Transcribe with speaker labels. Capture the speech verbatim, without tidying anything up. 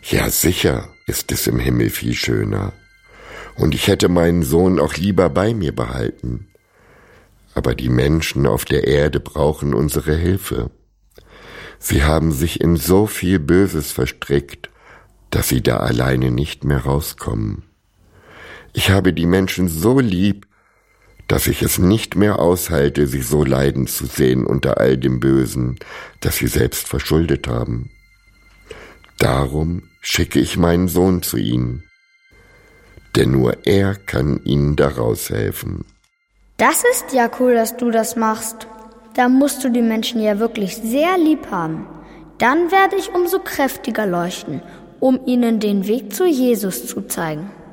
Speaker 1: Ja, sicher ist es im Himmel viel schöner. Und ich hätte meinen Sohn auch lieber bei mir behalten. Aber die Menschen auf der Erde brauchen unsere Hilfe. Sie haben sich in so viel Böses verstrickt, dass sie da alleine nicht mehr rauskommen. Ich habe die Menschen so lieb, dass ich es nicht mehr aushalte, sie so leiden zu sehen unter all dem Bösen, das sie selbst verschuldet haben. Darum schicke ich meinen Sohn zu ihnen, denn nur er kann ihnen daraus helfen.
Speaker 2: Das ist ja cool, dass du das machst. Da musst du die Menschen ja wirklich sehr lieb haben. Dann werde ich umso kräftiger leuchten, um ihnen den Weg zu Jesus zu zeigen.